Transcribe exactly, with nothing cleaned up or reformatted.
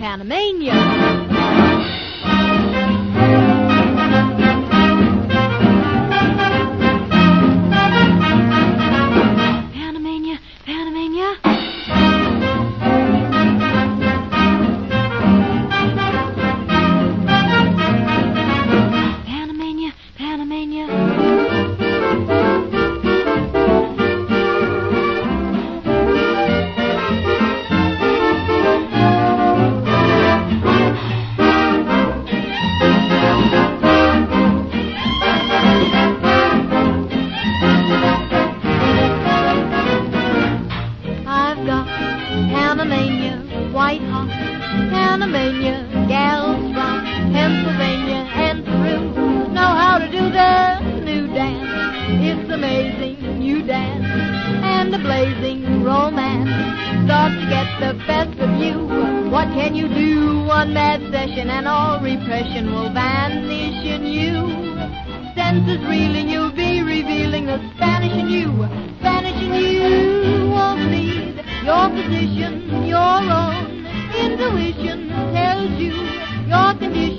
Panamania. Panamania, white hot, Panamania, gals from Pennsylvania and Peru know how to do the new dance. It's amazing, you dance, and a blazing romance starts to get the best of you. What can you do? One mad session and all repression will vanish in you. Senses reeling, you'll be revealing the Spanish in you. Spanish in you won't need your position, your own intuition tells you your condition.